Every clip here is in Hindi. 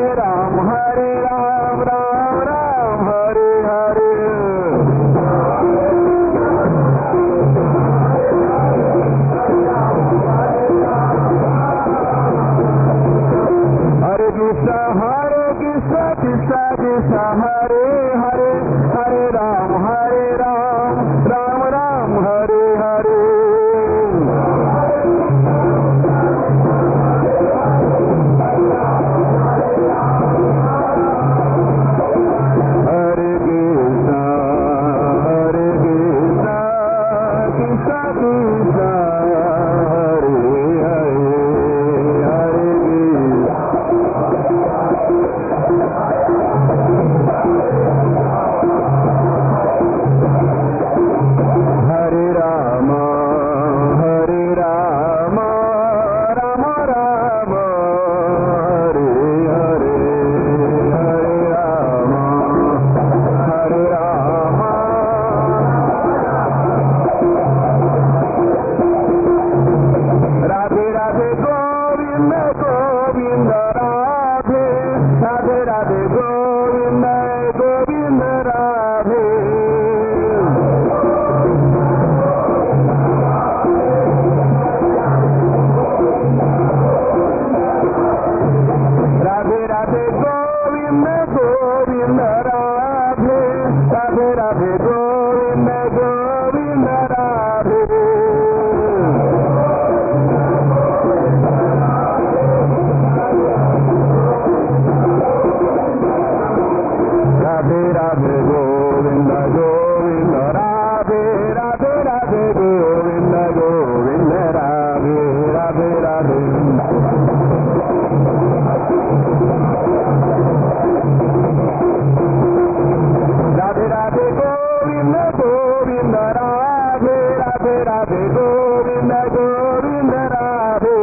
राम राम राम हरे हरे। हरे कृष्ण कृष्ण कृष्ण हरे हरे, हरे राम राम राम हरे हरे। हरे कृष्ण कृष्ण कृष्ण हरे हरे, हरे हरे राम राम राम हरे हरे, हरे राम राधे राधे गोविंद गोविंद राधे, राधे राधे गोविंद गोविंद राधे। राधे राधे गोविंद गोविंद राधे, राधे राधे गोविंद गोविंद राधे। राधे राधे गोविंद गोविंद राधे, राधे राधे गोविंद गोविंद राधे, राधे राधे। राधे राधे गोविंद गोविंद राधे, राधे राधे गोविंद गोविंद राधे।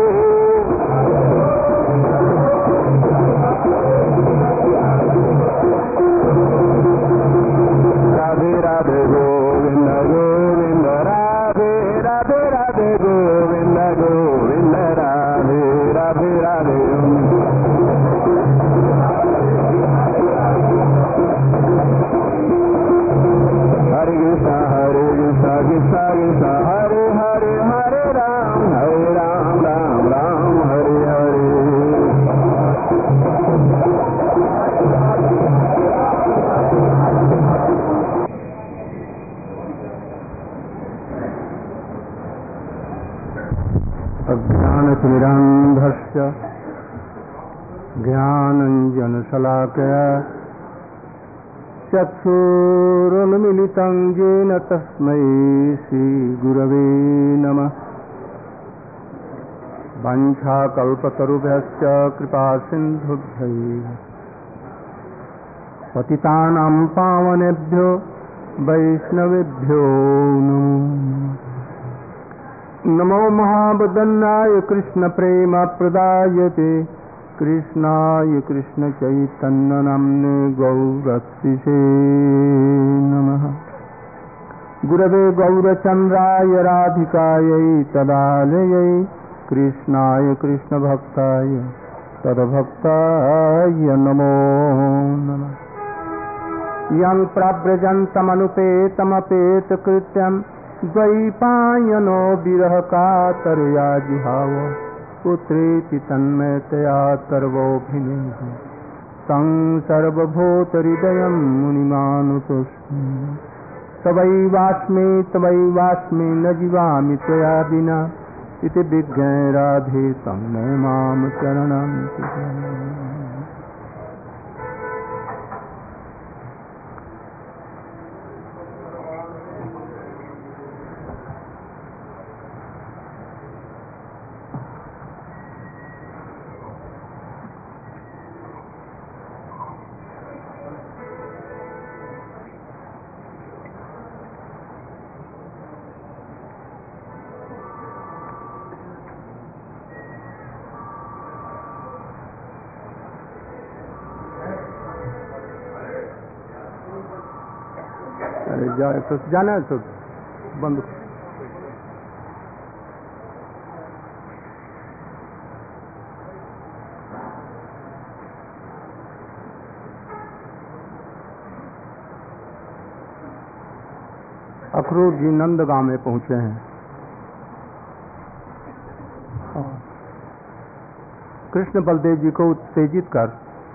राधे राधे गोविंद गोविंद राधे, राधे राधे गोविंद गोविंद राधे, राधे राधे। हरे कृष्ण कृष्ण कृष्ण हरे हरे, हरे राम राम राम हरे हरे। अज्ञानतिमिरान्धस्य ज्ञानञ्जनशलाकया चक्षुरुन्मिलितं येन तस्मै श्रीगुरवे नमः। वाञ्छाकल्पतरुभ्यश्च कृपासिन्धुभ्यैव पतितानां पावनेभ्यो वैष्णवेभ्यो नमो महावदन्नाय कृष्णप्रेमप्रदायते कृष्णाय कृष्णचैतन्यनाम्ने गौरक्षिसे नमः। गुरवे गौरचन्द्राय राधिकायै तदालयै कृष्णाय कृष्णभक्ताय तद्भक्ताय नमो नमः। यं प्रव्रजन्तमनुपेतमपेतकृत्यं द्वैपायनो विरहकातरया जिहाव पुत्रेति तन्मयतया सर्वोऽभिनेह तं सर्वभूतहृदयं मुनिमानुतोऽस्मि। तवैवास्मि न जीवामि त्वया विना इति विज्ञाय राधे तं मां शरणं जाना है तो बंद। अक्रूर जी नंदगांव में पहुंचे हैं। कृष्ण बलदेव जी को उत्तेजित कर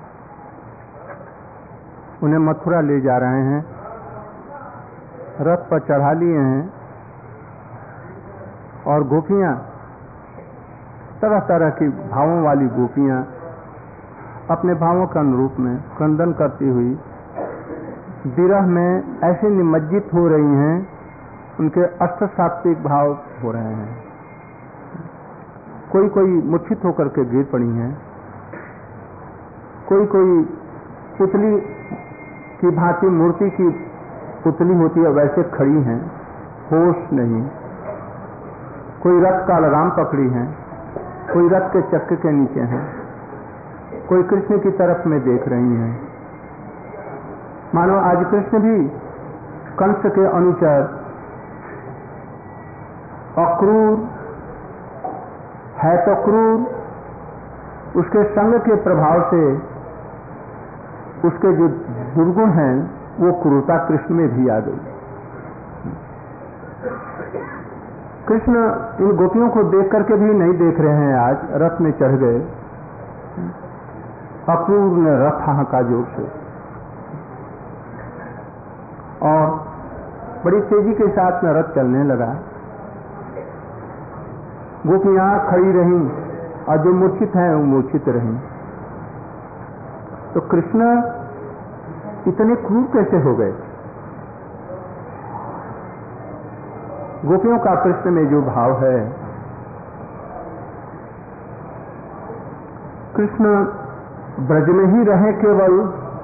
उन्हें मथुरा ले जा रहे हैं। रथ पर चढ़ा लिए हैं और गोपियां, तरह तरह की भावों वाली गोपियां अपने भावों के अनुरूप में क्रंदन करती हुई विरह में ऐसे निमज्जित हो रही हैं, उनके अष्ट सात्विक भाव हो रहे हैं। कोई कोई मूर्छित होकर के गिर पड़ी हैं, कोई कोई पुतली की भांति मूर्ति की पुतली होती है वैसे खड़ी हैं, होश नहीं। कोई रथ का लगाम पकड़ी है, कोई रथ के चक्के के नीचे है, कोई कृष्ण की तरफ में देख रही हैं। मानो आज कृष्ण भी कंस के अनुचर अक्रूर है तो क्रूर, उसके संग के प्रभाव से उसके जो दुर्गुण हैं वो क्रूरता कृष्ण में भी आ गई। कृष्ण इन गोपियों को देख करके भी नहीं देख रहे हैं, आज रथ में चढ़ गए। अक्रूर ने रथ हांका जोर से और बड़ी तेजी के साथ में रथ चलने लगा। गोपियां खड़ी रहीं और जो मूर्छित हैं वो मूर्छित रहीं। तो कृष्ण इतने क्रूर कैसे हो गए? गोपियों का कृष्ण में जो भाव है, कृष्ण ब्रज में ही रहे केवल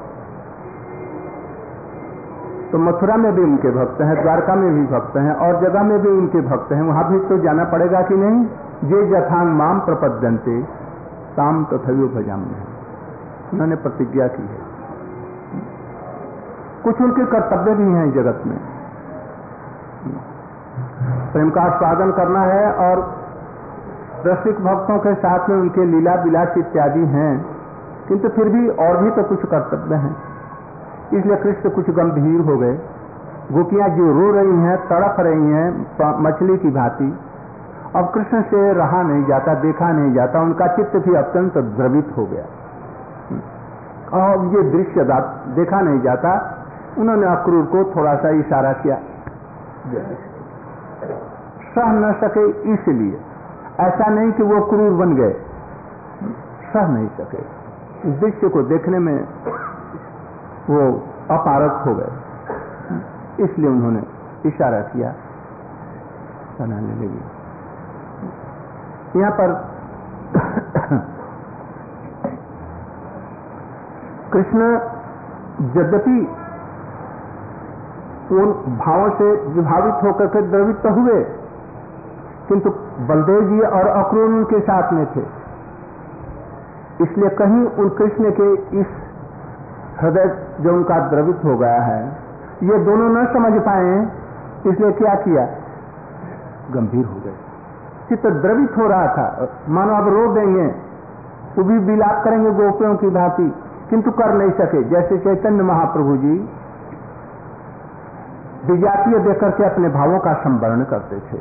तो मथुरा में भी उनके भक्त हैं, द्वारका में भी भक्त हैं और जगह में भी उनके भक्त हैं। वहां भी तो जाना पड़ेगा कि नहीं? जे जथांग माम प्रपद्यन्ते ताम तथैव भजाम्यहम्, उन्होंने प्रतिज्ञा की है। कुछ उनके कर्तव्य भी हैं जगत में, प्रेम का आस्वादन करना है और रसिक भक्तों के साथ में उनके लीला विलास इत्यादि हैं, किंतु फिर भी और भी तो कुछ कर्तव्य हैं। इसलिए कृष्ण कुछ गंभीर हो गए। गोपियां जो रो रही हैं, तड़प रही हैं मछली की भांति। अब कृष्ण से रहा नहीं जाता, देखा नहीं जाता, उनका चित्त भी अत्यंत द्रवित हो गया और ये दृश्य देखा नहीं जाता। उन्होंने अक्रूर को थोड़ा सा इशारा किया, सह न सके इसलिए, ऐसा नहीं कि वो क्रूर बन गए, सह नहीं सके। इस दृश्य को देखने में वो अपारग हो गए, इसलिए उन्होंने इशारा किया, बनाने लगी। यहाँ पर कृष्ण यद्यपि उन भावों से विभावित होकर के द्रवित तो हुए, किंतु बलदेव जी और अक्रूर उनके साथ में थे। इसलिए कहीं उन कृष्ण के इस हृदय जो उनका द्रवित हो गया है, ये दोनों न समझ पाए, इसलिए क्या किया? गंभीर हो गए। चित्त द्रवित हो रहा था, मानो अब रो देंगे, वो भी विलाप करेंगे गोपियों की भांति, किंतु कर नहीं सके। जैसे चैतन्य महाप्रभु जी विजातीय देकर के अपने भावों का संवरण करते थे।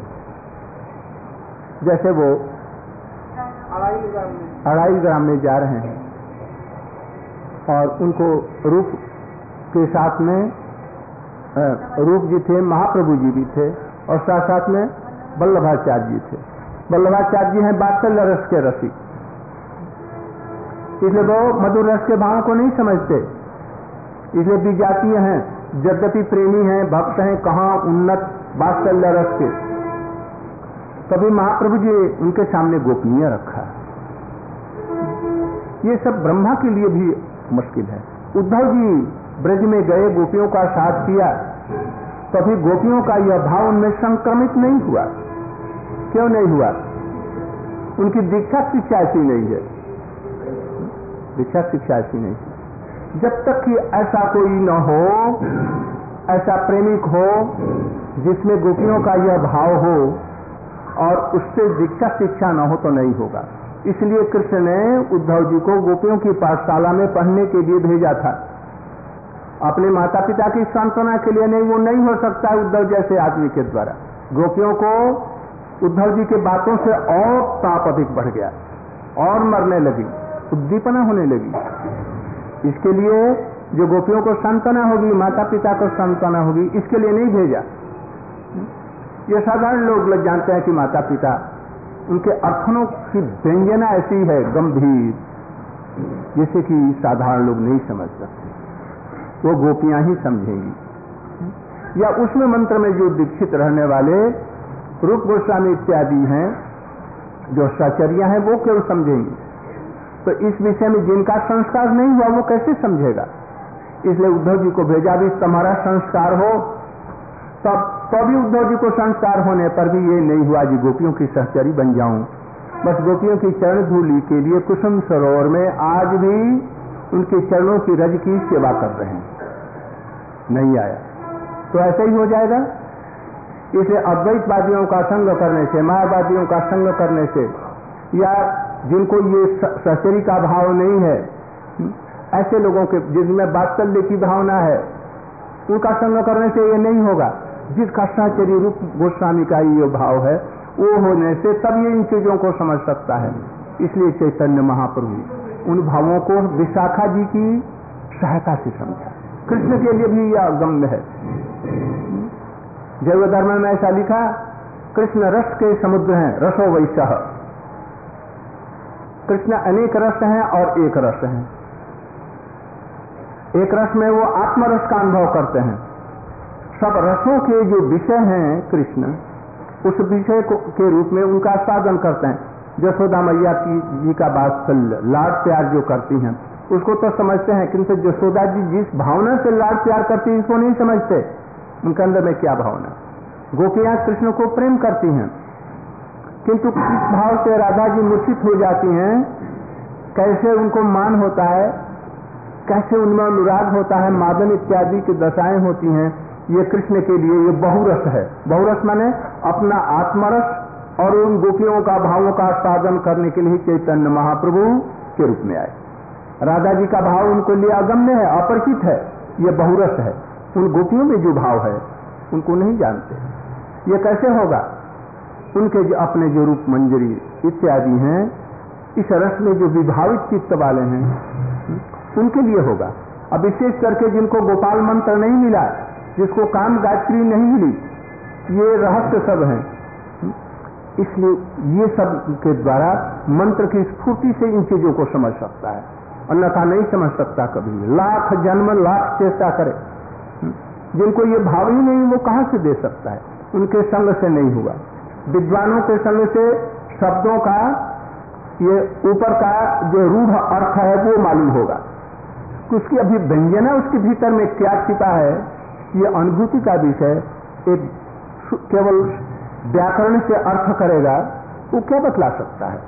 जैसे वो अढ़ाई ग्राम में जा रहे हैं और उनको रूप के साथ में रूप जी थे, महाप्रभु जी भी थे और साथ साथ में वल्लभाचार्य जी थे। वल्लभाचार्य जी हैं वात्सल्य रस के रसिक, इसलिए वो मधुर रस के भाव को नहीं समझते, इसलिए विजातीय हैं, यद्यपि प्रेमी हैं, भक्त हैं, कहाँ उन्नत वात्सल्य रस के। तभी महाप्रभु जी उनके सामने गोपनीय रखा। ये सब ब्रह्मा के लिए भी मुश्किल है। उद्धव जी ब्रज में गए, गोपियों का साथ किया, तभी गोपियों का यह भाव उनमें संक्रमित नहीं हुआ। क्यों नहीं हुआ? उनकी दीक्षा शिक्षा ऐसी नहीं है, दीक्षा शिक्षा ऐसी नहीं है। जब तक कि ऐसा कोई न हो, ऐसा प्रेमिक हो जिसमें गोपियों का यह भाव हो और उससे दीक्षा शिक्षा न हो तो नहीं होगा। इसलिए कृष्ण ने उद्धव जी को गोपियों की पाठशाला में पढ़ने के लिए भेजा था। अपने माता पिता की सांत्वना के लिए नहीं, वो नहीं हो सकता है उद्धव जैसे आदमी के द्वारा। गोपियों को उद्धव जी के बातों से और ताप अधिक बढ़ गया और मरने लगी, उद्दीपना होने लगी। इसके लिए जो गोपियों को सांत्वना होगी, माता पिता को सांत्वना होगी, इसके लिए नहीं भेजा। ये साधारण लोग जानते हैं कि माता पिता, उनके अर्थनों की व्यंजना ऐसी है गंभीर, जिसे कि साधारण लोग नहीं समझ सकते, वो गोपियां ही समझेंगी। या उसमें मंत्र में जो दीक्षित रहने वाले रूप गोस्वामी इत्यादि हैं, जो सचर्या हैं, वो केवल समझेंगे। तो इस विषय में जिनका संस्कार नहीं हुआ वो कैसे समझेगा? इसलिए उद्धव जी को भेजा। भी तुम्हारा संस्कार हो तभी उद्धव जी को संस्कार होने पर भी ये नहीं हुआ जी गोपियों की सहचरी बन जाऊं। बस गोपियों की चरण धूलि के लिए कुसुम सरोवर में आज भी उनके चरणों की रज की सेवा कर रहे हैं, नहीं आया तो ऐसा ही हो जाएगा। इसलिए अद्वैतवादियों का संग करने से, मायावादियों का संग करने से, या जिनको ये सहचरी का भाव नहीं है, ऐसे लोगों के जिनमें वात्सल्य की भावना है, उनका संग करने से ये नहीं होगा। जिसका सहचरी रूप गोस्वामी का ये भाव है, वो होने से तब ये इन चीजों को समझ सकता है। इसलिए चैतन्य महाप्रभु उन भावों को विशाखा जी की सहायता से समझा। कृष्ण के लिए भी यह अगम्य है। जैव धर्म में ऐसा लिखा, कृष्ण रस के समुद्र हैं, रसो वैसह। कृष्ण अनेक रस हैं और एक रस हैं। एक रस में वो आत्मरस का अनुभव करते हैं। सब रसों के जो विषय हैं कृष्ण, उस विषय के रूप में उनका आस्वादन करते हैं। यशोदा मैया जी का वात्सल्य, लाड प्यार जो करती हैं, उसको तो समझते हैं, किंतु यशोदा जी जिस भावना से लाड प्यार करती है, इसको नहीं समझते उनके अंदर में क्या भावना। गोपियां कृष्ण को प्रेम करती हैं, किंतु किस भाव से राधा जी मूर्छित हो जाती हैं, कैसे उनको मान होता है, कैसे उनमें अनुराग होता है, मादन इत्यादि की दशाएं होती हैं, ये कृष्ण के लिए ये बहुरस है। बहुरस माने अपना आत्मरस और उन गोपियों का भावों का आस्वादन करने के लिए चैतन्य महाप्रभु के रूप में आए। राधा जी का भाव उनको लिए अगम्य है, अपरिचित है, ये बहुरस है। उन गोपियों में जो भाव है उनको नहीं जानते। ये कैसे होगा? उनके जो अपने जो रूप मंजरी इत्यादि हैं, इस रस में जो विभावित चित्त वाले हैं, उनके लिए होगा। अब विशेष करके जिनको गोपाल मंत्र नहीं मिला, जिसको काम गायत्री नहीं मिली, ये रहस्य सब हैं। इसलिए ये सब के द्वारा मंत्र की स्फूर्ति से इन चीजों को समझ सकता है, अन्यथा नहीं समझ सकता कभी। लाख जन्म लाख चेष्टा करे, जिनको ये भाव ही नहीं, वो कहां से दे सकता है? उनके संग से नहीं हुआ। विद्वानों के संग से शब्दों का ये ऊपर का जो रूढ़ अर्थ है वो मालूम होगा। उसकी अभी व्यंजना उसके भीतर में क्या छिपा है, ये अनुभूति का विषय। एक केवल व्याकरण से अर्थ करेगा, वो क्या बतला सकता है?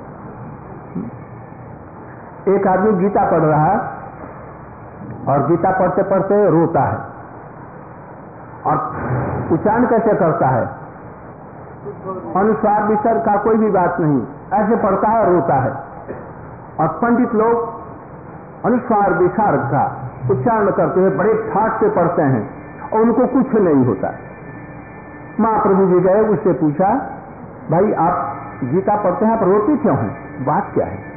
एक आदमी गीता पढ़ रहा है और गीता पढ़ते पढ़ते रोता है, और उच्चारण कैसे करता है? अनुस्वार विसर्ग का कोई भी बात नहीं, ऐसे पढ़ता है और रोता है। और पंडित लोग अनुस्वार विसर्ग का उच्चारण करते हैं, बड़े ठाट से पढ़ते हैं और उनको कुछ नहीं होता। महाप्रभु जी गए, उससे पूछा, भाई आप गीता पढ़ते हैं, आप रोते क्यों हैं? बात क्या है?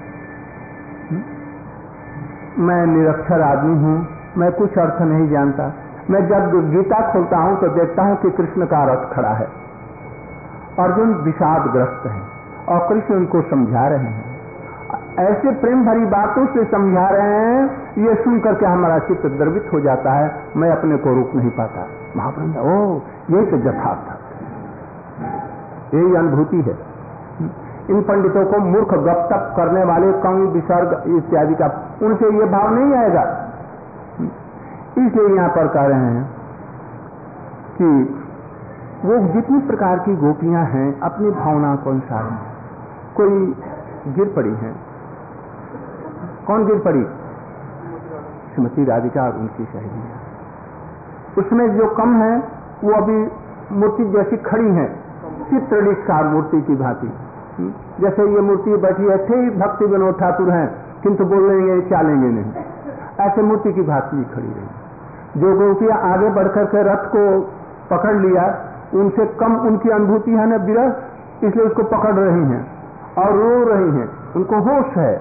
मैं निरक्षर आदमी हूं, मैं कुछ अर्थ नहीं जानता। मैं जब गीता खोलता हूं तो देखता हूं कि कृष्ण का रथ खड़ा है, अर्जुन विषादग्रस्त है और कृष्ण उनको समझा रहे हैं। ऐसे प्रेम भरी बातों से समझा रहे हैं, ये सुन करके हमारा चित्त द्रवित हो जाता है, मैं अपने को रोक नहीं पाता। महाप्रभु, ओ यही तो यथार्थ है, यही अनुभूति है। इन पंडितों को मूर्ख गप तप करने वाले, कौन विसर्ग इत्यादि का, उनसे ये भाव नहीं आएगा। इसलिए यहां पर कह रहे हैं कि वो जितनी प्रकार की गोपियां हैं अपनी भावना को अनुसार, कोई गिर पड़ी है। कौन गिर पड़ी? श्रीमती राधिका और उनकी सहेलियां। उसमें जो कम है वो अभी मूर्ति जैसी खड़ी है, चित्रलिखकार मूर्ति की भांति। जैसे ये मूर्ति बैठी है, ठीक भक्ति विनोद ठाकुर हैं, किंतु बोलेंगे चालेंगे नहीं, ऐसे मूर्ति की भांति खड़ी रही। जो गोपियां आगे बढ़कर के रथ को पकड़ लिया, उनसे कम उनकी अनुभूति है न विरह, इसलिए उसको पकड़ रही हैं और रो रही हैं, उनको होश है।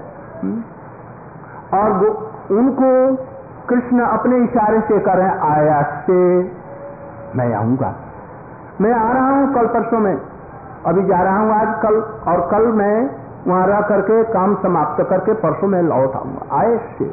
और उनको कृष्ण अपने इशारे से कर रहे हैं, आया से मैं आऊंगा, मैं आ रहा हूं कल परसों में, अभी जा रहा हूं आज कल, और कल मैं वहां रह करके काम समाप्त करके परसों में लौट आऊंगा। आए से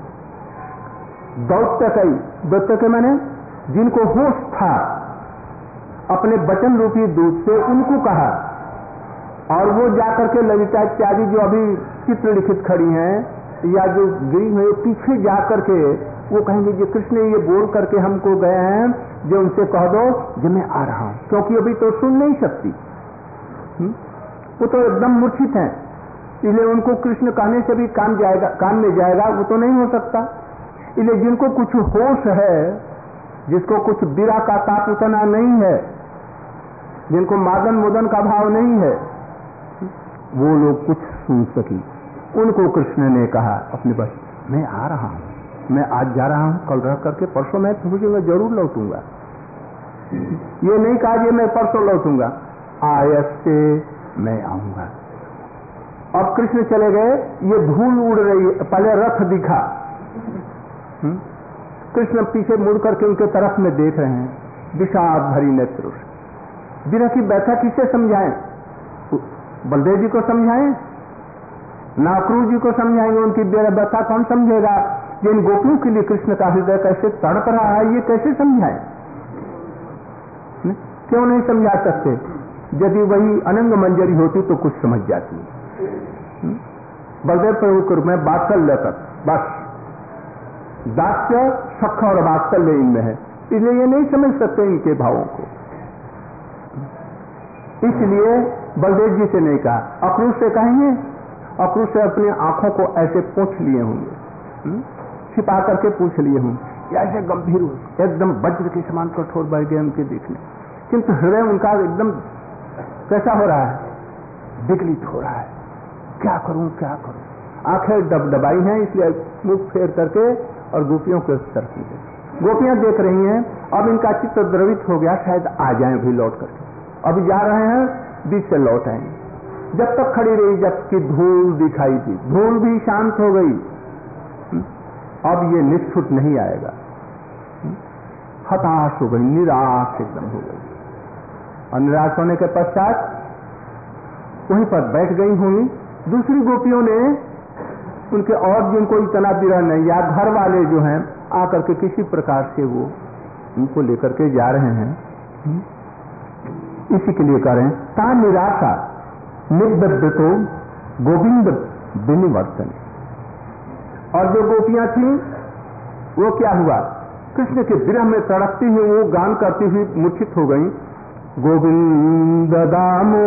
दौत्य के मैंने जिनको होश था अपने वचन रूपी दूत से, उनको कहा, और वो जाकर के ललिता इत्यादि जो अभी चित्र लिखित खड़ी हैं या जो गिरी हुई पीछे जाकर के वो कहेंगे कि कृष्ण ये बोल करके हमको गए हैं, जो उनसे कह दो जो मैं आ रहा हूं, क्योंकि अभी तो सुन नहीं सकती, वो तो एकदम मूर्छित हैं, इसलिए उनको कृष्ण कहने से भी काम में जाएगा वो तो नहीं हो सकता। इसलिए जिनको कुछ होश है, जिसको कुछ विरह का ताप उतना नहीं है, जिनको मादन मुदन का भाव नहीं है, वो लोग कुछ सुन सकी। उनको कृष्ण ने कहा अपने बस, मैं आ रहा हूं, मैं आज जा रहा हूं, कल रह करके परसों मैं पहुंचूंगा, जरूर लौटूंगा। ये नहीं कहा कि मैं परसों लौटूंगा, आयस से मैं आऊंगा। अब कृष्ण चले गए, ये धूल उड़ रही है, पहले रथ दिखा, कृष्ण पीछे मुड़ करके उनके तरफ में देख रहे हैं, विषाद भरी नेत्र। विरह की व्यथा किसे समझाएं? बलदेव जी को समझाएं ना, अक्रूर जी को समझाएंगे? उनकी व्यथा कौन समझेगा? जिन गोपियों के लिए कृष्ण का हृदय कैसे तड़प रहा है, ये कैसे समझाएं? क्यों नहीं समझा सकते? यदि वही अनंग मंजरी होती तो कुछ समझ जाती। बलदेव प्रभु को मैं वात्सल्य तक, बस दास्य सख और वात्सल्य इनमें है, इसलिए ये नहीं समझ सकते इनके भावों को। इसलिए बलदेव जी से नहीं कहा, अक्रूर से कहेंगे, अक्रूर से अपनी आंखों को ऐसे पोंछ लिए होंगे, छिपा करके पूछ लिए होंगे, ऐसे गंभीर एकदम वज्र के समान कठोर बढ़ गए उनके देखने, किंतु हृदय उनका एकदम कैसा हो रहा है? विगलित हो रहा है। क्या करूं क्या करूं? आंखें दबाई हैं, इसलिए मुख फेर करके और गोपियों के तरफ में गोपियां देख रही हैं। अब इनका चित्त द्रवित हो गया, शायद आ जाएं भी लौट करके। अभी जा रहे हैं, बीच से लौट आएंगे। जब तक खड़ी रही जब की धूल दिखाई दी, धूल भी शांत हो गई। अब ये निष्ठुर नहीं आएगा, हताश हो गई, निराश एकदम हो गई, और निराश होने के पश्चात वहीं पर बैठ गई होंगी। दूसरी गोपियों ने उनके और जिनको इतना विरह नहीं, या घर वाले जो हैं आकर के किसी प्रकार से वो उनको लेकर के जा रहे हैं, इसी के लिए करें ता निराशा निर्दब्धतो गोविंद विनिवर्तन। और जो गोपियां थी वो क्या हुआ? कृष्ण के विरह में तड़पती हुई वो गान करती हुई मूर्छित हो गई। गोविंद दामो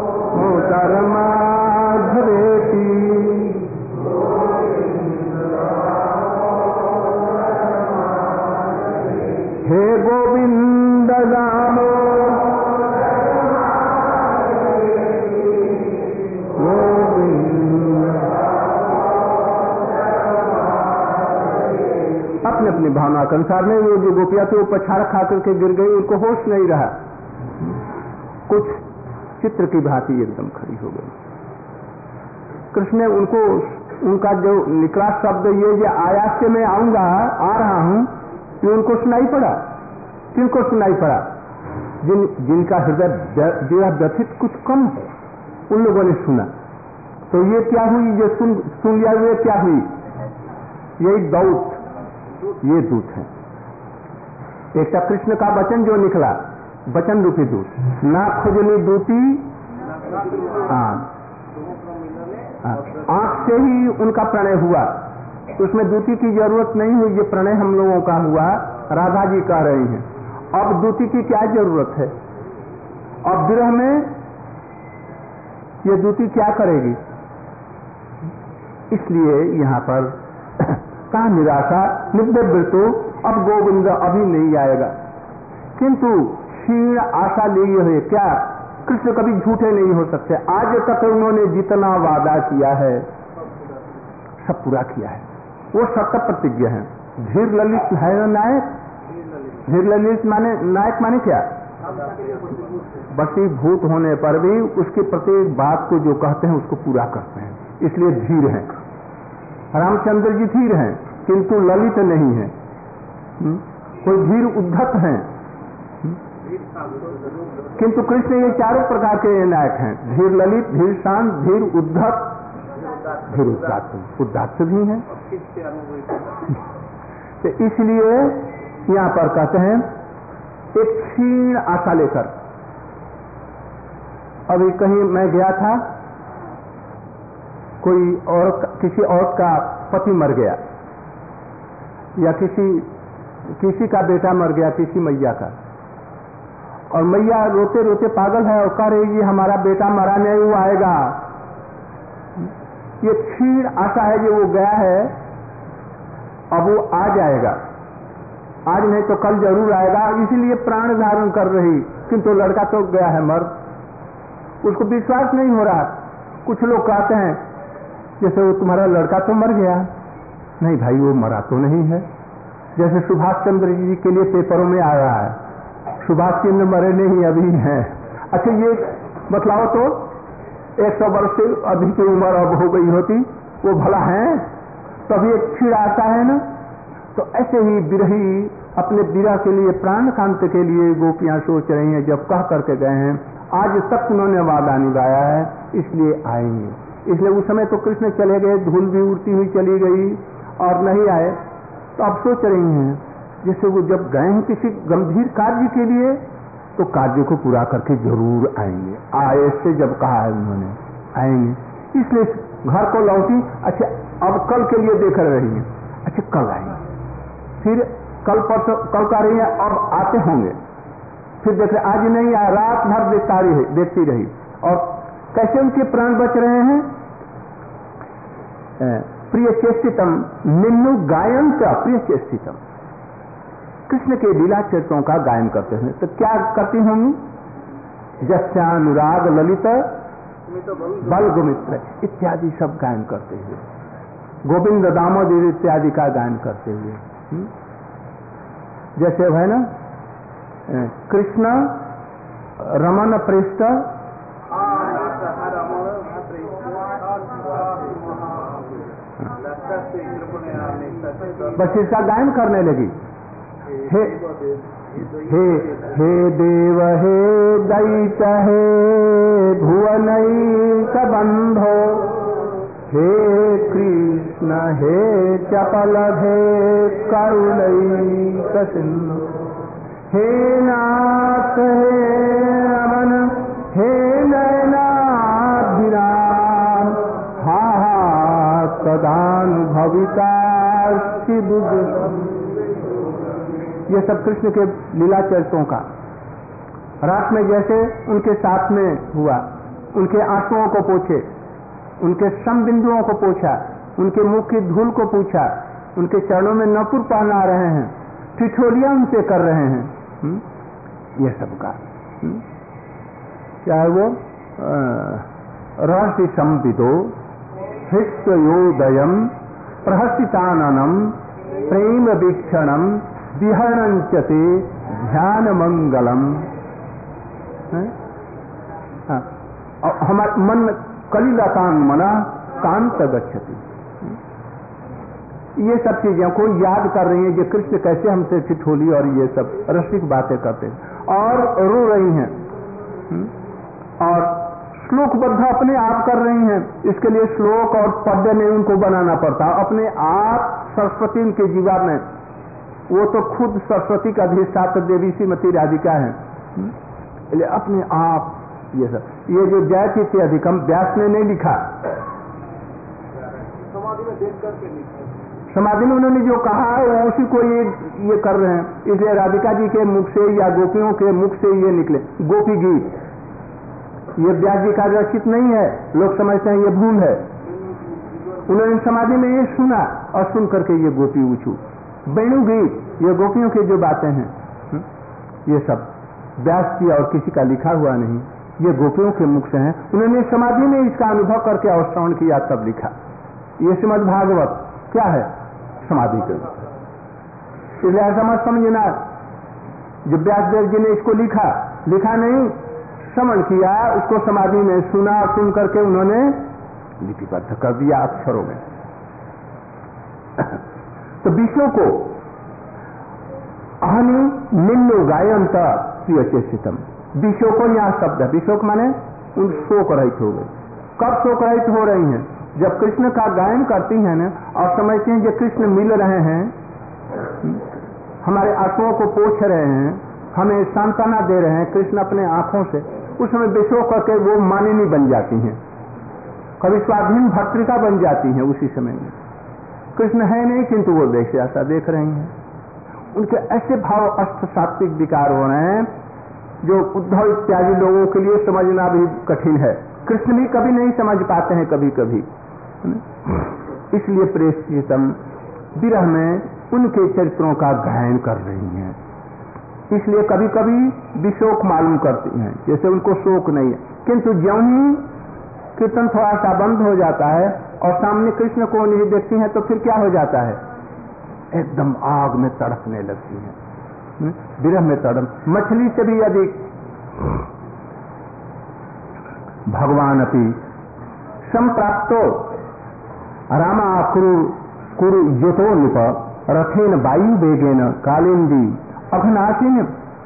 धरेती, हे गोविंद दामो अपने अपनी भावना के अनुसार में वो जो गोपियां थी वो पछाड़ खा करके गिर गई, उनको होश नहीं रहा, कुछ चित्र की भांति एकदम खड़ी हो गई। कृष्ण ने उनको, उनका जो निकला शब्द ये जो आयास से मैं आऊंगा, आ रहा हूं, ये उनको सुनाई पड़ा। किनको सुनाई पड़ा? जिनका हृदय व्यथित कुछ कम है, उन लोगों ने सुना। तो ये क्या हुई? ये सुन लिया, ये क्या हुई? यही दौत, ये दूत है। एक था कृष्ण का वचन जो निकला, वचन रूपी दूत, ना खुजली दूती, आंख से ही उनका प्रणय हुआ, उसमें दूती की जरूरत नहीं हुई। ये प्रणय हम लोगों का हुआ, राधा जी कह रही हैं। अब दूती की क्या जरूरत है? अब विरह में ये दूती क्या करेगी? इसलिए यहां पर का निराशा निवृत्तो, अब गोविंद अभी नहीं आएगा, किंतु क्षीण आशा लिए हुए। क्या कृष्ण कभी झूठे नहीं हो सकते? आज तक उन्होंने जितना वादा किया है सब पूरा किया है, वो सत्य प्रतिज्ञ है। धीर ललित है नायक, धीर ललित माने नायक माने क्या? वशीभूत होने पर भी उसके प्रत्येक बात को जो कहते हैं उसको पूरा करते हैं, इसलिए धीर हैं। रामचंद्र जी धीर हैं किंतु ललित नहीं है। कोई धीर उद्धत हैं किंतु कृष्ण ये चारों प्रकार के नायक हैं, धीर ललित, धीर शांत, धीर उद्धत, धीर उदात्त भी हैं। तो इसलिए यहां पर कहते हैं एक क्षीण आशा लेकर। अभी कहीं मैं गया था, कोई और किसी औरत का पति मर गया या किसी का बेटा मर गया, किसी मैया का, और मैया रोते रोते पागल है और कह रही है हमारा बेटा मरा नहीं, वो आएगा। ये क्षीण आशा है कि वो गया है, अब वो आ जाएगा, आज नहीं तो कल जरूर आएगा, इसीलिए प्राण धारण कर रही, किंतु लड़का तो गया है मर, उसको विश्वास नहीं हो रहा। कुछ लोग कहते हैं जैसे वो तुम्हारा लड़का तो मर गया, नहीं भाई वो मरा तो नहीं है। जैसे सुभाष चंद्र जी के लिए पेपरों में आ रहा है, सुभाष चंद्र मरे नहीं अभी हैं। अच्छा ये बतलाओ तो 100 वर्ष से अधिक की उम्र अब हो गई होती, वो भला है? तभी एक क्षीण आता है ना। तो ऐसे ही विरही अपने विरह के लिए, प्राण कांत के लिए गोपियां सोच रही हैं, जब कह करके गए हैं आज तक उन्होंने वादा निभाया है इसलिए आएंगे। इसलिए उस समय तो कृष्ण चले गए, धूल भी उड़ती हुई चली गई और नहीं आए, तो अब सोच रही हैं जैसे वो जब गए हैं किसी गंभीर कार्य के लिए तो कार्य को पूरा करके जरूर आएंगे। आए से जब कहा है उन्होंने आएंगे, इसलिए घर को लौटी। अच्छा अब कल के लिए देख रही हैं, अच्छा कल आएंगे, फिर कल परसों, कल का रही है अब आते होंगे, फिर देख रहे आज नहीं आया, रात भर देखती रही। और कैसे उनके प्राण बच रहे हैं? प्रिय चेष्टितम निन्नु गायन का प्रिय चेष्टितम, कृष्ण के लीला चरित्रों का गायन करते हैं। तो क्या करती होंगी? जस्यानुराग ललित बल गुमित्र इत्यादि सब गायन करते हुए, गोविंद दामोदर इत्यादि का गायन करते हुए। जैसे है ना कृष्ण रमन पृष्ठ बस इसका गायन करने लगी। हे हे हे देव हे दैत हे भुवनैक बंधो, हे कृष्ण हे चपल हे करुणैक सिंधु, हे नाथ हे रमन हे नयनाभिराम, हा हा तदानुभविता बुद्ध। ये सब कृष्ण के लीला चरित्रों का रात में जैसे उनके साथ में हुआ, उनके आंसुओं को पोछे, उनके सम बिंदुओं को पोछा, उनके मुख की धूल को पूछा, उनके चरणों में नपुर पहना रहे हैं, ठिठोलियां उनसे कर रहे हैं। ये सब का चाहे वो रहस्य संविदो हृष्योदयम प्रहसिताननम प्रेम वीक्षणम विहरणंचते ध्यान मंगलम। हमारा मन कलिलतान मना कांत गच्छति, ये सब चीजों को याद कर रही हैं कि कृष्ण कैसे हमसे ठिठोली और ये सब रसिक बातें करते हैं और रो रही हैं और श्लोकबद्ध अपने आप कर रही हैं। इसके लिए श्लोक और पद्य नहीं उनको बनाना पड़ता, अपने आप सरस्वती उनके जीवा में, वो तो खुद सरस्वती का अधिष्ठात्र देवी श्रीमती राधिका है, इसलिए अपने आप ये सब। ये जो जयचित्त अधिकम व्यास ने नहीं लिखा, समाधि में देख करके लिखा, समाधि में उन्होंने जो कहा है वो उसी को ये कर रहे हैं। इसलिए राधिका जी के मुख से या गोपियों के मुख से ये निकले गोपी गीत, ये व्यास जी का रचित नहीं है, लोग समझते हैं ये भूल है। उन्होंने समाधि में ये सुना और सुन करके ये गोपी उछू वेणु गीत, ये गोपियों की जो बातें हैं, ये सब व्यास जी और किसी का लिखा हुआ नहीं, ये गोपियों के मुख से हैं। उन्होंने समाधि में इसका अनुभव करके और श्रवण किया तब लिखा। ये श्रीमद् भागवत क्या है? समाधि के, इसलिए ऐसा मत समझना जब व्यासदेव जी ने इसको लिखा नहीं, श्रवण किया, उसको समाधि में सुना, सुन करके उन्होंने लिपिबद्ध कर दिया अक्षरों में। तो विश्व को अहनि निन्नु गायंत प्रिय चेष्टितम, विश्व को यहां शब्द है, विश्व माने उन शोक रहित हो गए। कब शोक रहित हो रही हैं? जब कृष्ण का गायन करती हैं ना और समझती हैं कि कृष्ण मिल रहे हैं, हमारे आंसुओं को पोंछ रहे हैं, हमें सांत्वना दे रहे हैं कृष्ण अपने आंखों से, उस समय विश्व करके वो मानिनी बन जाती हैं, कभी स्वाधीन भक्तिका बन जाती हैं। उसी समय में कृष्ण है नहीं किंतु वो देश ऐसा देख रही हैं। उनके ऐसे भाव अष्ट सात्विक विकार हो रहे हैं जो उद्धव इत्यादि लोगों के लिए समझना भी कठिन है। कृष्ण भी कभी नहीं समझ पाते हैं, कभी कभी। इसलिए प्रेषितम विरह में उनके चरित्रों का गायन कर रही हैं, इसलिए कभी कभी विशोक मालूम करती हैं, जैसे उनको शोक नहीं है। किंतु ज्यों ही कीर्तन थोड़ा सा बंद हो जाता है और सामने कृष्ण को नहीं देखती हैं तो फिर क्या हो जाता है? एकदम आग में तड़पने लगती हैं, विरह में तड़प, मछली से भी अधिक। भगवान अपि संप्राप्तो रामा कुरु योतो निप रथेन वायु वेगेन कालिंदी अघनाशिन।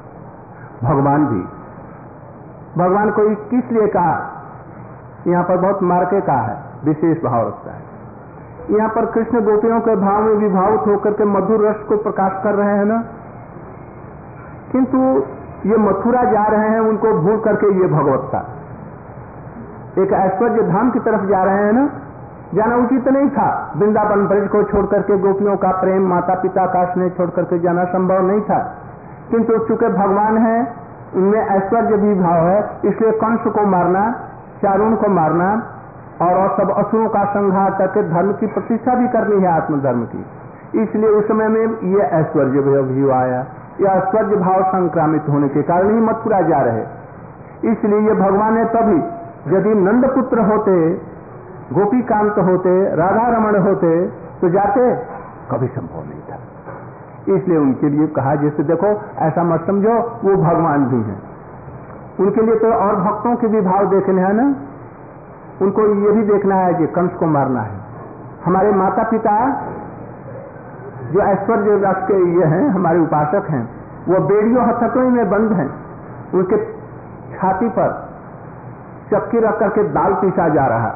भगवान को किस लिए कहा? यहाँ पर बहुत मार्के का है, विशेष भाव रखता है। यहाँ पर कृष्ण गोपियों के भाव में विभावित होकर के मधुर रस को प्रकाश कर रहे हैं ना, किंतु ये मथुरा जा रहे हैं, उनको भूल करके ये भगवत्ता एक ऐश्वर्य धाम की तरफ जा रहे हैं ना। जाना उचित नहीं था, वृंदावन ब्रज को छोड़ करके गोपियों का प्रेम, माता पिता का स्नेह छोड़ करके जाना संभव नहीं था, किंतु चूंकि भगवान है, उनमें ऐश्वर्य भी भाव है, इसलिए कंस को मारना, चारुण को मारना और सब असुरों का संहार करके धर्म की प्रतिष्ठा भी करनी है, आत्मधर्म की। इसलिए उस समय में ये ऐश्वर्य भी आया। यह ऐश्वर्य भाव संक्रामित होने के कारण ही मथुरा जा रहे। इसलिए ये भगवान है। तभी यदि नंद पुत्र होते, गोपी कांत होते, राधा रमण होते तो जाते, कभी संभव नहीं था। इसलिए उनके लिए कहा, जैसे देखो ऐसा मत समझो वो भगवान भी हैं, उनके लिए तो और भक्तों के भी भाव देखने हैं ना। उनको ये भी देखना है कि कंस को मारना है। हमारे माता पिता जो ऐश्वर्य रस के ये हैं, हमारे उपासक हैं, वो बेड़ियों हथकड़ी में बंद हैं, उनके छाती पर चक्की रख करके दाल पीसा जा रहा,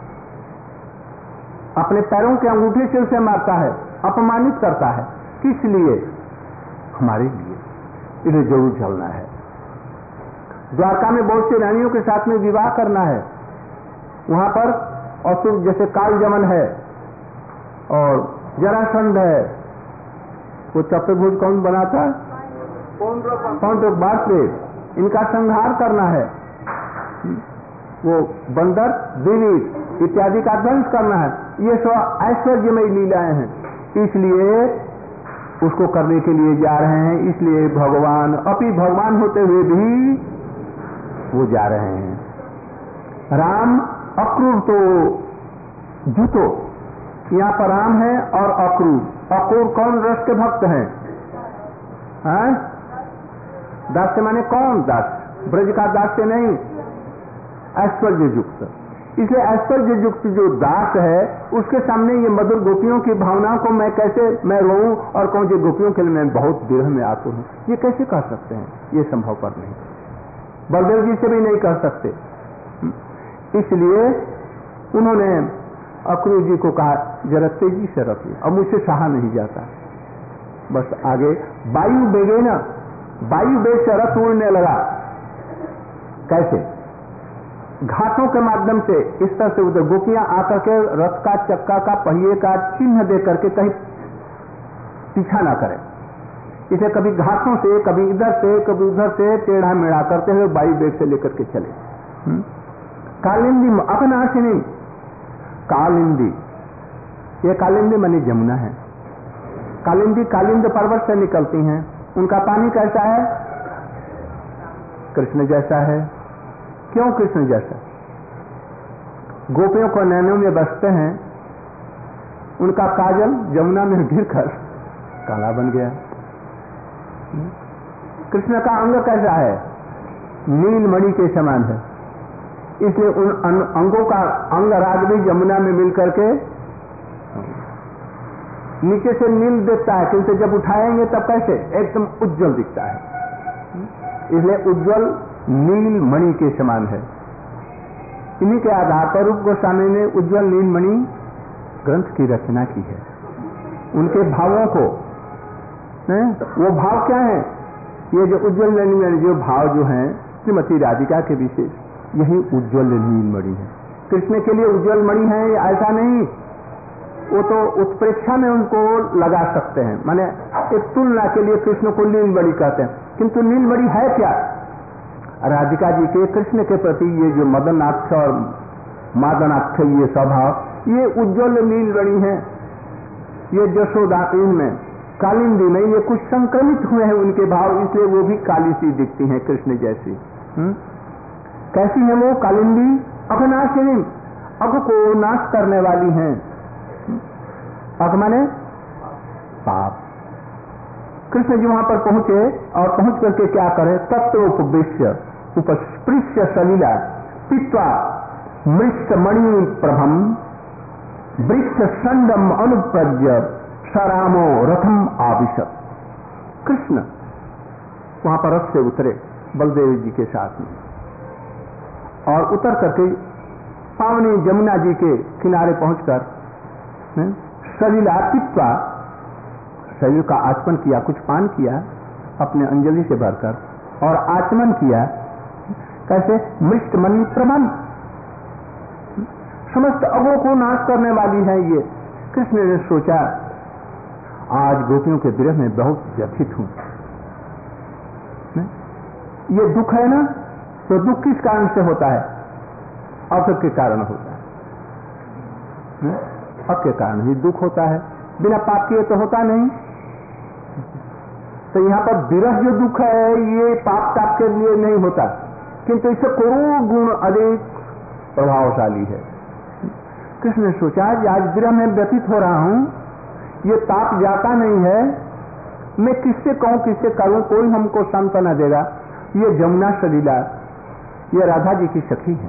अपने पैरों के अंगूठे से उसे मारता है, अपमानित करता है। किस लिए? हमारे लिए। इन्हें जरूर चलना है। द्वारका में बहुत सी रानियों के साथ में विवाह करना है, वहां पर असुर जैसे कालजमन है और जरासंध है, वो चतुर्भुज कौन बनाता है? पौंड्र बासुदेव, इनका संहार करना है। वो बंदर, दिलीप इत्यादि का ध्वंस करना है। ये सब ऐश्वर्यमयी लीलाएं हैं, इसलिए उसको करने के लिए जा रहे हैं। इसलिए भगवान अपि भगवान होते हुए भी वो जा रहे हैं। राम अक्रूर तो जूतो, यहाँ पर राम है और अक्रूर। अक्रूर कौन? रस के भक्त हैं। दास्य माने कौन? दास, ब्रज का दास्य नहीं, ऐश्वर्य युक्त। इसलिए ऐश्वर्य युक्त जो दास है, उसके सामने ये मधुर गोपियों की भावनाओं को मैं रोऊं और कहूं जो गोपियों के लिए मैं बहुत विरह में आतुर हूं, ये कैसे कह सकते हैं? ये संभव पर नहीं, बलदेव जी से भी नहीं कह सकते। इसलिए उन्होंने अक्रूर जी को कहा, जरा तेजी से रखिए, अब मुझसे सहा नहीं जाता। बस आगे वायु बेगे ना, वायु बेग से रथ उड़ने लगा। कैसे? घाटों के माध्यम से इस तरह से उधर गोपियां आकर के रथ का चक्का का पहिए का चिन्ह दे करके कहीं पीछा ना करें। इसे कभी घाटों से, कभी इधर से, कभी उधर से टेढ़ा मेढ़ा करते हुए वायु बेग से लेकर के चले। कालिंदी अघनाशिनी, कालिंदी, ये कालिंदी मानी जमुना है। कालिंदी कालिंद पर्वत से निकलती हैं। उनका पानी कैसा है? कृष्ण जैसा है। क्यों कृष्ण जैसा? गोपियों को नैनों में बसते हैं, उनका काजल जमुना में गिरकर काला बन गया। कृष्ण का अंग कैसा है? नीलमणि के समान है। इसलिए उन अंगों का अंग राग भी यमुना में मिलकर के नीचे से नील दिखता है, किंतु जब उठाएंगे तब कैसे एकदम उज्जवल दिखता है। इसलिए उज्जवल नीलमणि के समान है। इन्हीं के आधार पर रूप गोस्वामी ने उज्जवल नीलमणि ग्रंथ की रचना की है। उनके भावों को वो भाव क्या है? ये जो उज्जवल नीलमणि जो भाव जो हैं श्रीमती राधिका के विशेष, यही उज्जवल नीलमणि है। कृष्ण के लिए उज्जवल मणि है ऐसा नहीं, वो तो उत्प्रेक्षा में उनको लगा सकते हैं, माने एक तुलना के लिए कृष्ण को नीलमणि कहते हैं। किंतु नीलमणि है क्या? राधिका जी के कृष्ण के प्रति ये जो मदनाक्ष और मादनाक्ष ये स्वभाव, ये उज्जवल नीलमणि है। ये जशोदातीन में कालिंदी में ये कुछ संक्रमित हुए हैं उनके भाव, इसलिए वो भी काली सी दिखती हैं कृष्ण जैसी। कैसी है वो कालिंदी? अघनाशिनी, अघ को नाश करने वाली हैं। अघ माने पाप। कृष्ण जी वहां पर पहुंचे और पहुंच करके क्या करे? तत्वोपविश्य उपस्पृश्य सलीला पीत्वा मृष्ट मणि प्रभम वृक्ष संडम अनुप्रज्य सरामो रथम आविशत। कृष्ण वहां पर रथ से उतरे बलदेव जी के साथ में, और उतर करके पावनी यमुना जी के किनारे पहुंचकर सलीला पीत्वा, शरीर का आचमन किया, कुछ पान किया अपने अंजलि से भरकर, और आचमन किया कैसे? मृष्ट मणि प्रभम, समस्त अगों को नाश करने वाली है ये। कृष्ण ने सोचा आज गोपियों के विरह में बहुत व्यथित हूं। ये दुख है ना, तो दुख किस कारण से होता है? अग के कारण होता है। अग के कारण ही दुख होता है, बिना पाप किए तो होता नहीं। तो यहां पर विरह जो दुख है ये पाप ताप के लिए नहीं होता, किंतु इससे करोड़ गुण अधिक प्रभावशाली है। कृष्ण ने सोचा कि आज विरह में व्यतीत हो रहा हूं, ये ताप जाता नहीं है, मैं किससे कहूं, किससे करूं, कोई हमको सांत्वना देगा। ये जमुना सलीला, ये राधा जी की सखी है।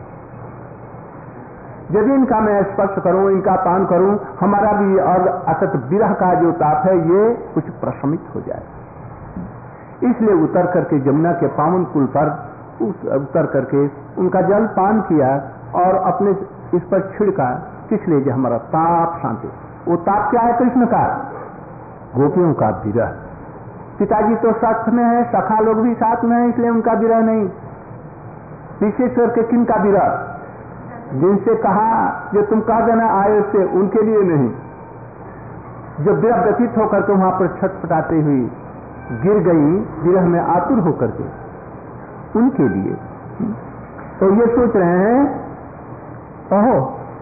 यदि इनका मैं स्पर्श करूं, इनका पान करूं, हमारा भी और असत विरह का जो ताप है ये कुछ प्रशमित हो जाए। इसलिए उतर करके यमुना के पावन कुल पर उतर करके उनका जल पान किया और अपने इस पर छिड़का, किसलिए जो हमारा ताप शांति। वो ताप क्या है कृष्ण का? गोपियों का विरह। पिताजी तो साथ में है, सखा लोग भी साथ में है, इसलिए उनका विरह नहीं। विशेष करके किन का विरह? जिनसे कहा जो तुम कह देना आए से, उनके लिए नहीं। जो विरह व्यतीत होकर के वहां पर छटपटाते हुई गिर गई विरह में आतुर होकर के, उनके लिए। तो ये सोच रहे हैं ओहो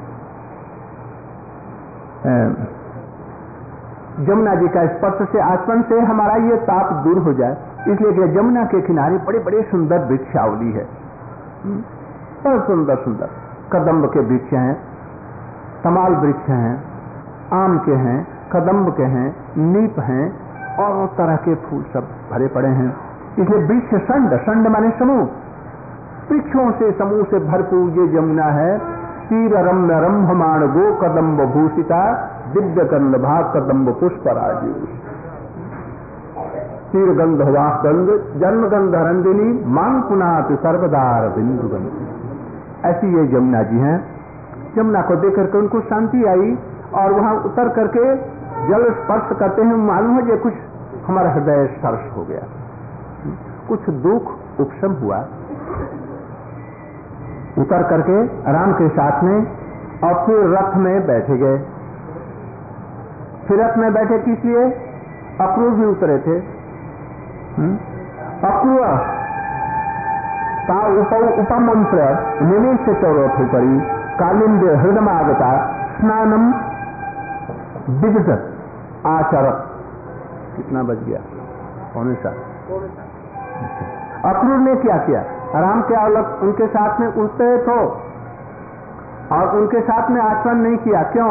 जमुना जी का स्पर्श से, आचमन से हमारा ये ताप दूर हो जाए। इसलिए कि यमुना के किनारे बड़े बड़े सुंदर वृक्षावली है, बहुत सुंदर सुंदर कदम्ब के वृक्ष हैं, तमाल वृक्ष हैं, आम के हैं, कदम्ब के हैं, नीप हैं, और तरह के फूल सब भरे पड़े हैं। इसलिए वृक्ष संड, संड माने समूह, वृक्षों से समूह से भरपूर ये यमुना है। तीर रम्य रंभमाण गो कदम्ब भूषिता दिव्य गंधभा कदम्ब पुष्पराजी तीर गंधवाह गंध जन्म गंध रंदिनी मांग पुनात सर्वदार बिंदु गंध। ऐसी ये यमुना जी हैं। यमुना को देख करके उनको शांति आई और वहां उतर करके जल स्पर्श करते हैं, मालूम है ये कुछ हमारा हृदय स्पर्श हो गया, कुछ दुख उपशम हुआ। उतर करके राम के साथ में और फिर रथ में बैठे गए। फिर रथ में बैठे किस लिए? अक्रूर भी उतरे थे। अक्रूर उपमंत्र निवेश चौरथ पड़ी कालिंद हृदमागता स्नानम विदत आचरत। कितना बज गया? कौन सा? अक्रूर ने क्या किया? राम के अलग उनके साथ में उतरे तो और उनके साथ में आचमन नहीं किया। क्यों?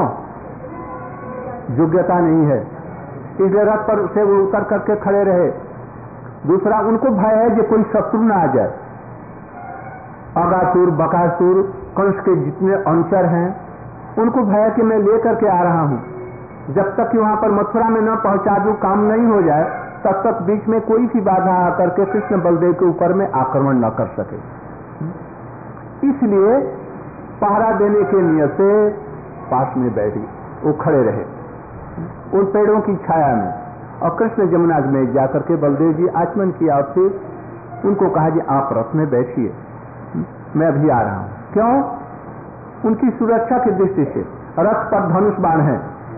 योग्यता नहीं है, इसलिए रथ पर से वो उतर करके खड़े रहे। दूसरा उनको भय है कि कोई शत्रु ना आ जाए। अगासुर, बकासुर, कंस के जितने अनुचर हैं उनको भय है कि मैं लेकर के आ रहा हूं, जब तक कि वहां पर मथुरा में न पहुंचा दूं, काम नहीं हो जाए, तब तक बीच में कोई भी बाधा आकर के कृष्ण बलदेव के ऊपर में आक्रमण न कर सके। इसलिए पहरा देने के नियत से पास में बैठ गए, वो खड़े रहे उन पेड़ों की छाया में। और कृष्ण जमुना में जाकर के बलदेव जी आचमन किया और फिर उनको कहा कि आप रथ में बैठिए, मैं अभी आ रहा हूं। क्यों? उनकी सुरक्षा की दृष्टि से रथ पर धनुष बाण है।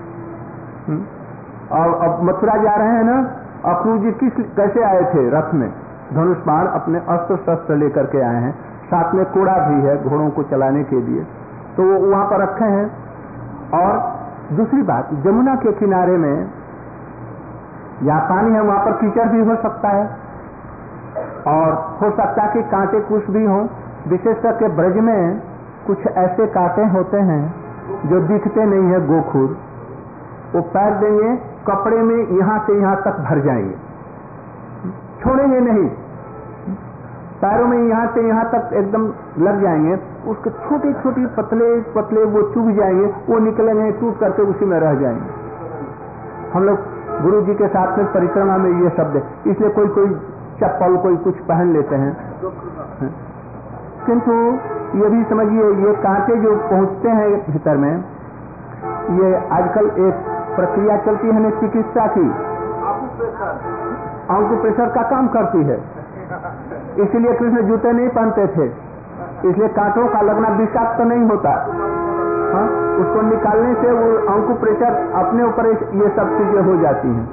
और अब मथुरा जा रहे हैं ना, अक्रूर जी कैसे आए थे? रथ में धनुष बाण अपने अस्त्र शस्त्र लेकर के आए हैं, साथ में कोड़ा भी है घोड़ों को चलाने के लिए, तो वो वहां पर रखे हैं। और दूसरी बात, जमुना के किनारे में या पानी है, वहां पर कीचड़ भी हो सकता है और हो सकता है कि कांटे कुछ भी हों। विशेष करके ब्रज में कुछ ऐसे कांटे होते हैं जो दिखते नहीं है, गोखुर, वो पैर देंगे कपड़े में, यहां से यहां तक भर जाएंगे, छोड़ेंगे नहीं, पैरों में यहां से यहां तक एकदम लग जाएंगे। उसके छोटे छोटे पतले पतले वो चुभ जाएंगे, वो निकलेंगे टूट करके उसी में रह जाएंगे। हम लोग गुरु जी के साथ में परिक्रमा में ये शब्द है, इसलिए कोई कोई चप्पल कोई कुछ पहन लेते हैं, किंतु ये भी समझिए ये कांटे जो पहुंचते हैं भीतर में, ये आजकल एक प्रक्रिया चलती है ना चिकित्सा की, आंकुप्रेशर का काम करती है। इसीलिए कृष्ण जूते नहीं पहनते थे, इसलिए कांटों का लगना विषाक्त तो नहीं होता। हाँ, उसको निकालने से वो आंकुप्रेशर अपने ऊपर ये सब चीजें हो जाती हैं।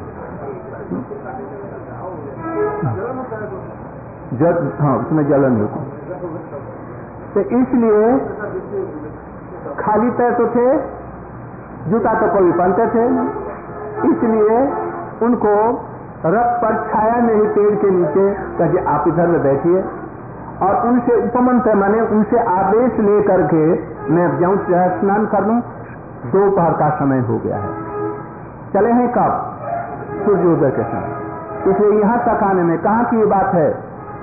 हाँ, उसमें जलन होती। तो इसलिए खाली पैर तो थे, जूता तो कभी पहनते थे, इसलिए उनको रथ पर छाया नहीं पेड़ के नीचे कहे आप इधर में बैठिए, और उनसे उपमंत्र माने उनसे आदेश लेकर के मैं जाऊं स्नान कर लूं। दोपहर का समय हो गया है, चले हैं कब? सूर्योदय के समय। इसलिए यहां तक आने में कहां की ये बात है?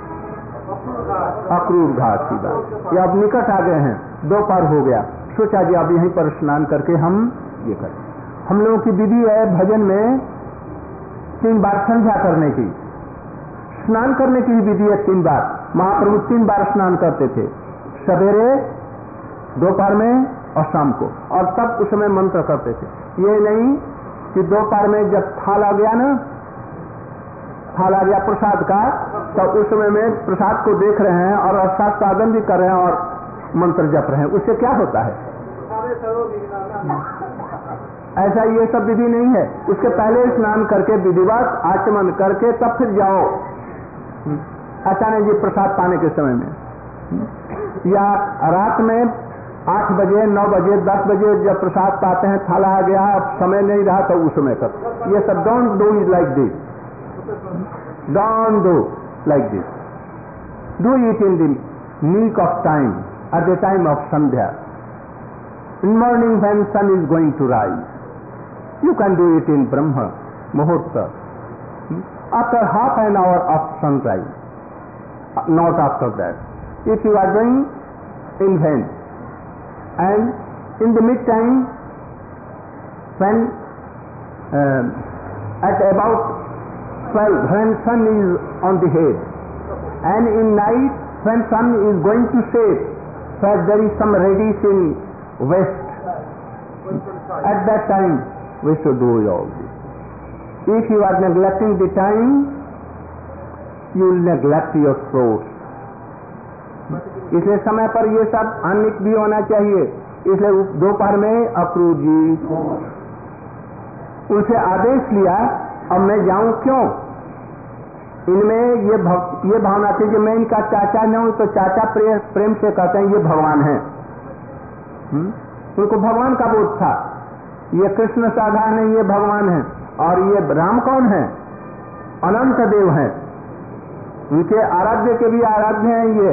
अक्रूर घाट की बात। ये अब निकट आ गए हैं, दोपहर हो गया, सोचा जी अब यहीं पर स्नान करके हम ये करें। हम लोगों की विधि है भजन में 3 बार संध्या करने की, स्नान करने की विधि है 3 बार। महाप्रभु 3 बार स्नान करते थे, सवेरे, दोपहर में और शाम को, और तब उस समय मंत्र करते थे। ये नहीं कि दोपहर में जब थाल आ गया ना, थाल आ गया प्रसाद का, तो उस समय में प्रसाद को देख रहे हैं और साधन भी कर रहे हैं और मंत्र जप रहे हैं, उससे क्या होता है? ऐसा ये सब विधि नहीं है। उसके पहले स्नान करके विधिवत आचमन करके तब फिर जाओ। ऐसा नहीं जी प्रसाद पाने के समय में, या रात में 8 बजे 9 बजे 10 बजे जब प्रसाद पाते हैं, थाला आ गया, अब समय नहीं रहा तो उस समय कर। ये सब don't do it like this, don't do like this, do it in the nick of time, at the time of sandhya, in morning when sun is going to rise. You can do it in Brahma Muhurta, after half an hour of sunrise, not after that. If you are doing in vain, and in the mid time when at about 12 when sun is on the head, and in night when sun is going to set, where there is some reddish in west, at that time we should do all this. If you are neglecting the time, you will neglect your throat. इसलिए समय पर ये सब आनिक भी होना चाहिए। इसलिए दोपहर में अक्रूर जी उनसे आदेश लिया, अब मैं जाऊं क्यों? इनमें ये भावना थी कि मैं इनका चाचा न हूं, तो चाचा प्रेम से कहते हैं ये भगवान है। उनको भगवान का बोध था, ये कृष्ण साधारण है, ये भगवान है, और ये राम कौन है? अनंत देव हैं, उनके आराध्य के भी आराध्य हैं ये।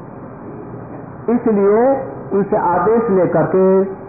इसलिए उनसे आदेश लेकर के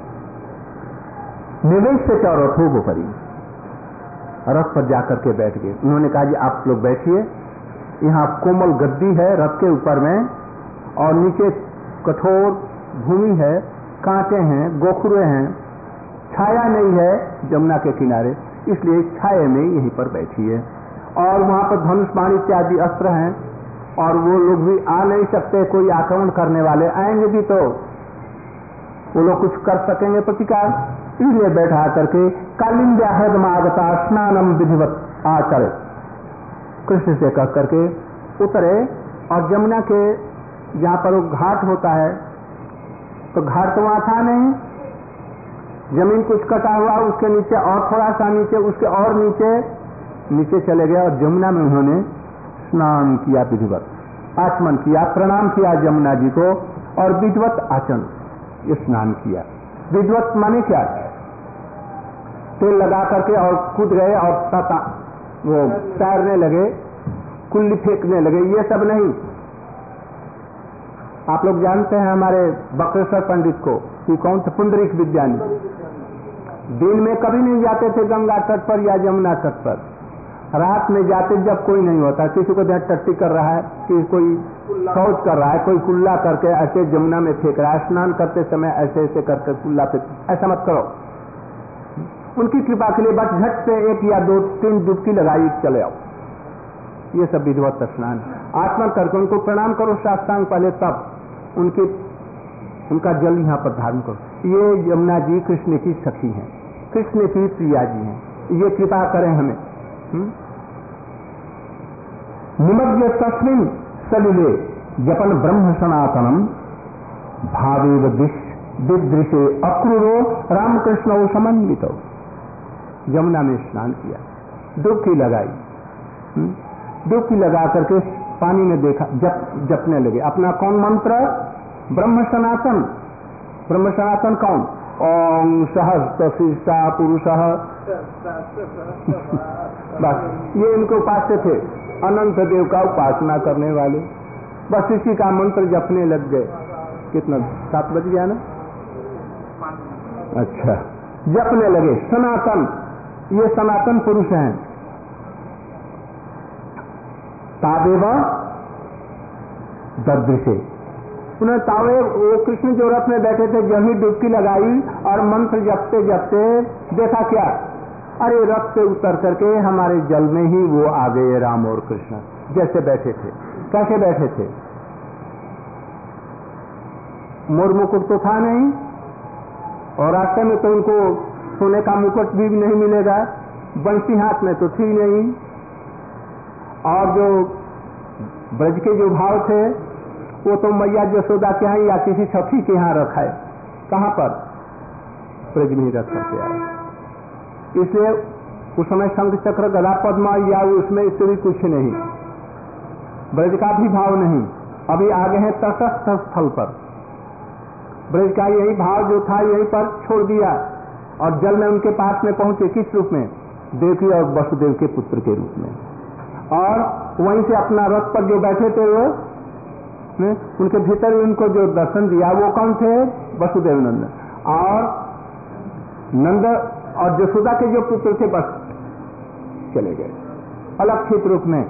निवेश से चौरथ हो परी रथ पर जाकर के बैठ गए। उन्होंने कहा जी आप लोग बैठिए, यहाँ कोमल गद्दी है रथ के ऊपर में, और नीचे कठोर भूमि है, कांटे हैं, गोखुरे हैं, छाया नहीं है जमुना के किनारे, इसलिए छाये में यहीं पर बैठी है। और वहां पर धनुष बाण इत्यादि अस्त्र हैं, और वो लोग भी आ नहीं सकते, कोई आक्रमण करने वाले आएंगे भी तो वो लोग कुछ कर सकेंगे प्रतिकार, इसलिए बैठा करके कालिंद्या हृदमागता स्नानम विधिवत आचरे, कृष्ण से कह करके उतरे। और जमुना के जहाँ पर वो घाट होता है, तो घाट तो वहां था नहीं, जमीन कुछ कटा हुआ, उसके नीचे और थोड़ा सा नीचे, उसके और नीचे चले गए, और जमुना में उन्होंने स्नान किया, विधिवत आचमन किया, प्रणाम किया जमुना जी को, और विधिवत आचमन ये स्नान किया। विधिवत माने क्या? तेल लगा करके और कूद गए और वो तैरने लगे, कुल्ली फेंकने लगे, ये सब नहीं। आप लोग जानते हैं हमारे बक्रेश्वर पंडित को, कि कौन थे? पुंडरीक विद्यानी। दिन में कभी नहीं जाते थे गंगा तट पर या जमुना तट पर, रात में जाते जब कोई नहीं होता, किसी को यहाँ टट्टी कर रहा है, कि कोई शौच कर रहा है, कोई कुल्ला करके ऐसे जमुना में फेंक रहा है, स्नान करते समय ऐसे ऐसे करके कुल्ला फेंक, ऐसा मत करो। उनकी कृपा के लिए बस झट से 1 या 2 3 डुबकी लगाई, चले आओ। ये सब विधिवत स्नान। आचमन करके उनको प्रणाम करो साष्टांग पहले, तब उनका जल यहाँ पर धारण करो। ये यमुना जी कृष्ण की सखी हैं, कृष्ण की प्रिया जी हैं, ये कृपा करें हमें। निमग्न तस्मिन् सलिले जपन ब्रह्म सनातनम भावेव दिदृशे अक्रूरो रामकृष्ण समन्वितो। यमुना में स्नान किया, डुबकी लगाई, डुबकी लगा करके पानी में देखा, जपने लगे अपना कौन मंत्र? ब्रह्म सनातन। ब्रह्म सनातन कौन? ओम सहस्रशीर्षा पुरुषः। बस ये इनके उपास्य थे, अनंत देव का उपासना करने वाले। बस इसी का मंत्र जपने लग गए। कितना 7 बज गया ना? अच्छा, जपने लगे सनातन। ये सनातन पुरुष हैं। तावेव ददृशे, उन्हें तावे वो कृष्ण जो रथ में बैठे थे, जब ही डुबकी लगाई और मंत्र जपते जपते देखा क्या? अरे रथ से उतर करके हमारे जल में ही वो आ गए, राम और कृष्ण जैसे बैठे थे। कैसे बैठे थे? मोर मुकुट तो था नहीं, और रास्ते में तो उनको सोने का मुकुट भी नहीं मिलेगा, बंसी हाथ में तो थी नहीं, और जो ब्रज के जो भाव थे वो तो मैया यशोदा के यहाँ या किसी सखी के यहाँ रखा है। कहाँ पर? ब्रज में ही रख करके आए। इसलिए उस समय शंख चक्र गदा पद्मा या उसमें इससे भी कुछ नहीं, ब्रज का भी भाव नहीं। अभी आगे हैं तटस्थ स्थल पर, ब्रज का यही भाव जो था यहीं पर छोड़ दिया, और जल में उनके पास में पहुंचे। किस रूप में? देवकी और वसुदेव के पुत्र के रूप में। और वहीं से अपना रथ पर जो बैठे थे वो उनके भीतर उनको जो दर्शन दिया वो कौन थे? वसुदेव नंदन और नंद और यशोदा के जो पुत्र थे, बस चले गए अलक्षित रूप में।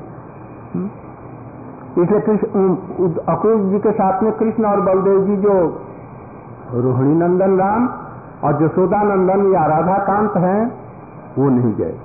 इसलिए कृष्ण अक्रूर जी के साथ में कृष्ण और बलदेव जी जो रोहिणी नंदन राम और यशोदा नंदन या राधा कांत हैं, वो नहीं गए।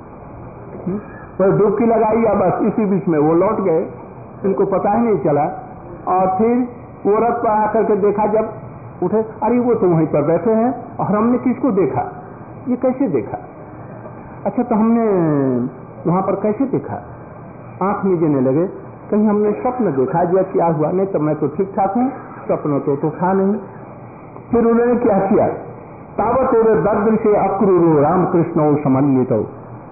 तो डुबकी लगाई या बस इसी बीच में वो लौट गए, इनको पता ही नहीं चला। और फिर वो रथ पर आकर के देखा, जब उठे, अरे वो तो वहीं पर बैठे हैं, और हमने किसको देखा? ये कैसे देखा? अच्छा, तो हमने वहां पर कैसे देखा? आंख मीचने लगे, कहीं हमने स्वप्न देखा या क्या हुआ? नहीं तो मैं तो ठीक ठाक हूँ, स्वप्न तो था नहीं। फिर उन्होंने क्या किया? तावत ददृशे अक्रूरो रामकृष्ण समन्वितो।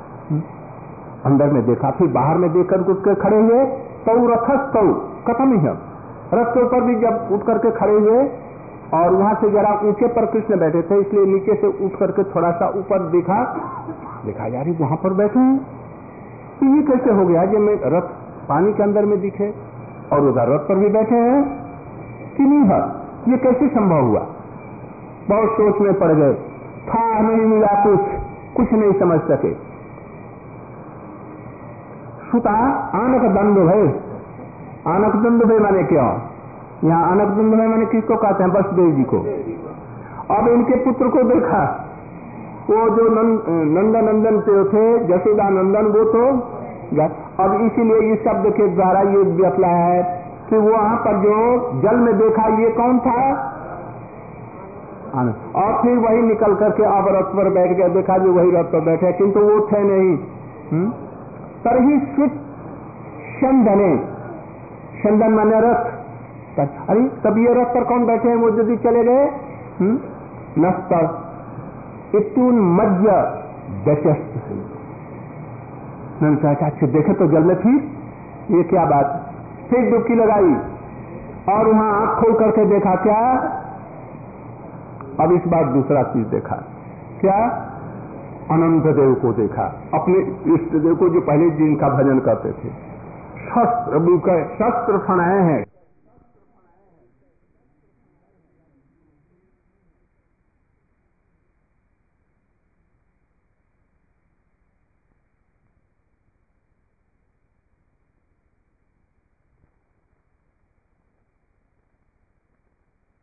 अंदर में देखा, फिर बाहर में देखकर उठ कर खड़े हुए, तो रथस तो खत्म ही है। रथ के ऊपर भी जब उठ करके खड़े हुए, और वहां से जरा ऊंचे पर कृष्ण बैठे थे, इसलिए नीचे से उठ करके थोड़ा सा ऊपर देखा यार वहां पर बैठे हैं, तो ये कैसे हो गया? जो मैं रथ पानी के अंदर में दिखे और उधर रथ पर भी बैठे हैं कि नहीं है? ये कैसे संभव हुआ? बहुत सोच में पड़ गए, था नहीं मिला, कुछ नहीं समझ सके। सुता आनक दंड है, आनकदुंद भाई माने क्यों? यहाँ आनकदुंद भाई माने किसको कहते हैं? वसुदेव जी को। अब इनके पुत्र को देखा, वो जो नंदन थे, जसोदा नंदन, वो तो अब इसीलिए इस शब्द के द्वारा ये बतलाया है कि वहां पर जो जल में देखा ये कौन था? और फिर वही निकल करके अब रथ पर बैठ गया, देखा जो वही रथ पर बैठे, किंतु वो थे नहीं। तरही स्वित शंदने, शंदन माने रथ। अरे तब ये रथ पर कौन बैठे हैं? वो यदि चले गए नस्तर इतून मध्य दशस्त। अच्छा देखे तो जल में, फिर ये क्या बात? फिर डुबकी लगाई और वहां आंख खोल करके देखा, क्या? अब इस बार दूसरा चीज देखा, क्या? अनंत देव को देखा, अपने इष्ट देव को, जो पहले जिनका भजन करते थे। शस्त्र फणाए हैं,